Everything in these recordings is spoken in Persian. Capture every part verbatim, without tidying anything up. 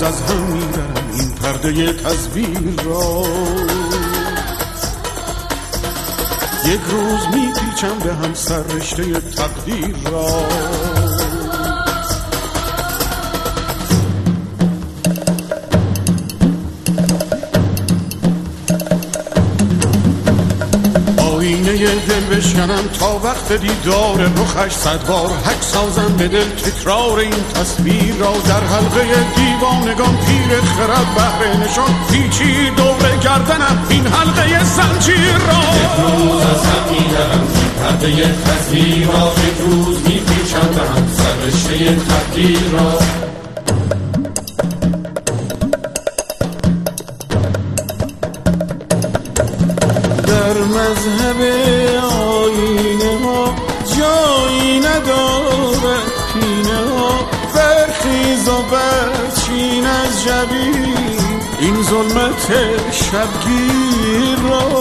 از هم میبرم این پرده تصویر را. یک روز میپیچم به هم سر رشته تقدیر را. آینه دل بشکنم تا وقت دیدار رخش، صد بار حک سازم به دل تکرار این تصویر را. در حلقه دیوانگان پیر خرد بهر نشان پیچی دور گردنم این حلقه زنجیر را. یک روز از هم میدرم پرده تصویر را، یک روز میپیچم به هم سر رشته تقدیر را. در مذهب آینه ها جایی نداره پینه ها، برخیز و برچین از جبین این ظلمت شبگیر را.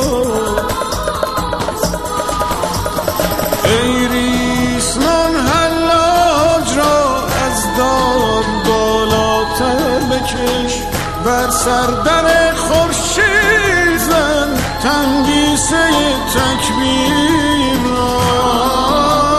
ای ریسمان حلاج را از دار بالاتر بکش، بر سردر خورشید زن تنگیسه تکبیر را.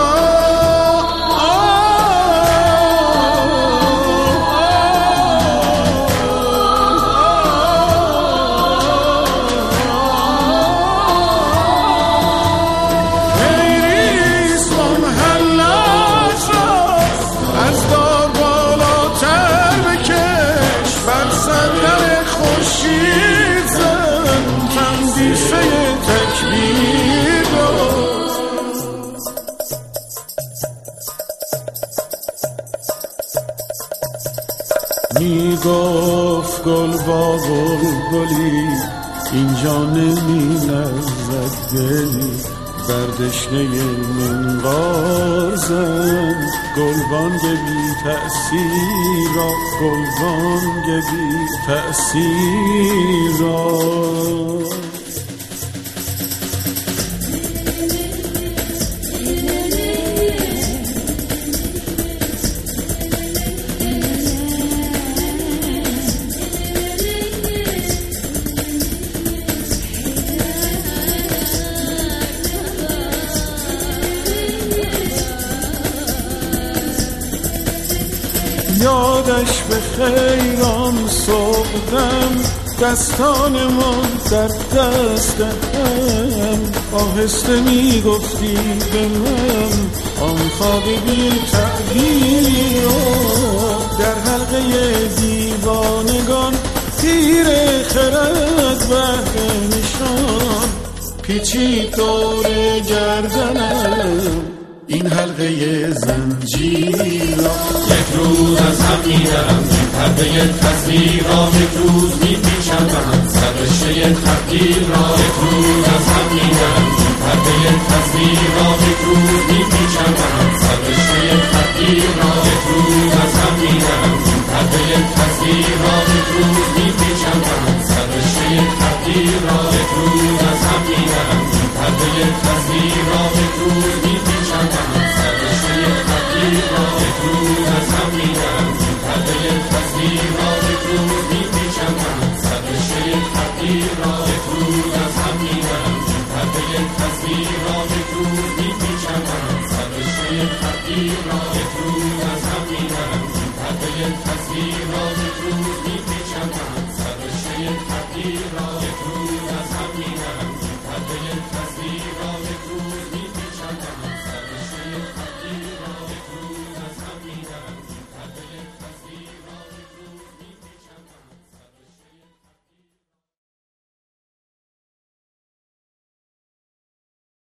می گفت گل با بلبلی اینجا نمی لرزد دلی، بر دشنه منقار زن گلبانگ بی تأثیرا، گلبانگ بی تأثیرا. یادش به خیران صبحدم دستانمان در دست هم، آهسته می گفتی به من آن خواب بی تعبیر را. در حلقه دیوانگان تیر خرد بهر نشان پیچی دور گردنم این حلقه زنجیر را. یک روز از هم میدرم این پرده تصویر را، یک روز میپیچم به هم سر رشته تقدیر را. یک روز از هم میدرم این پرده تصویر را، یک روز میپیچم به هم سر رشته تقدیر را. یک روز از هم میدرم این پرده تصویر را، یک روز میپیچم به هم سر رشته تقدیر را. یک روز از هم میدرم این پرده تصویر را، یک روز میپیچم به هم سر رشته تقدیر را. یک روز از هم میدرم این پرده تصویر را، یک روز میپیچم به هم سر رشته تقدیر را. یک روز از هم میدرم این پرده تصویر را، یک روز میپیچم به هم سر رشته تقدیر را. یک روز از هم میدرم این پرده تصویر را، یک روز میپیچم به هم سر رشته تقدیر را. یک روز از هم میدرم این پرده تصویر را.